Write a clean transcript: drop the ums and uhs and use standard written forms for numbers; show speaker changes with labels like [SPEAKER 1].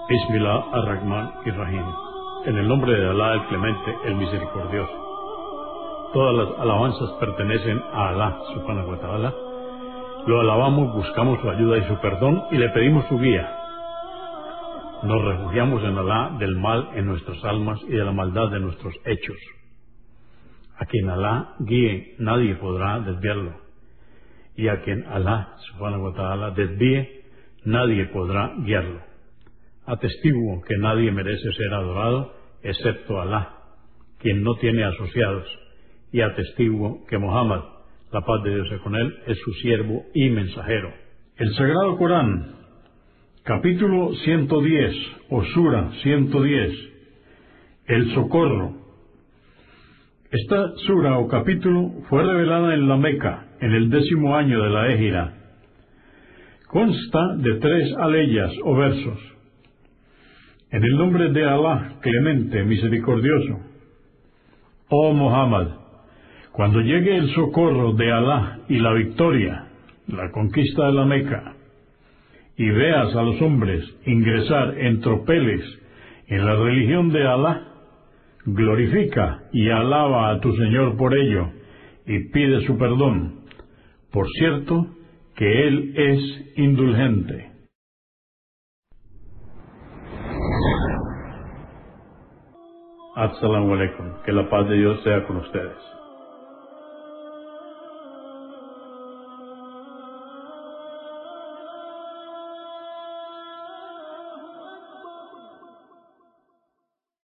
[SPEAKER 1] Bismillah ar-Rahman ir-Rahim. En el nombre de Alá, el Clemente, el Misericordioso. Todas las alabanzas pertenecen a Alá, subhanahu wa ta'ala. Lo alabamos, buscamos su ayuda y su perdón y le pedimos su guía. Nos refugiamos en Alá del mal en nuestras almas y de la maldad de nuestros hechos. A quien Alá guíe, nadie podrá desviarlo. Y a quien Alá, subhanahu wa ta'ala, desvíe, nadie podrá guiarlo. Atestiguo que nadie merece ser adorado excepto Alá, quien no tiene asociados, y atestiguo que Muhammad, la paz de Dios sea con él, es su siervo y mensajero.
[SPEAKER 2] El Sagrado Corán, capítulo 110, o Sura 110, el socorro. Esta sura o capítulo fue revelada en la Meca, en el 10º año de la Égira. Consta de 3 aleyas o versos. En el nombre de Alá, Clemente, Misericordioso. Oh Muhammad, cuando llegue el socorro de Alá y la victoria, la conquista de la Meca, y veas a los hombres ingresar en tropeles en la religión de Alá, glorifica y alaba a tu Señor por ello, y pide su perdón. Por cierto, que Él es indulgente.
[SPEAKER 1] Assalamu alaikum, que la paz de Dios sea con ustedes.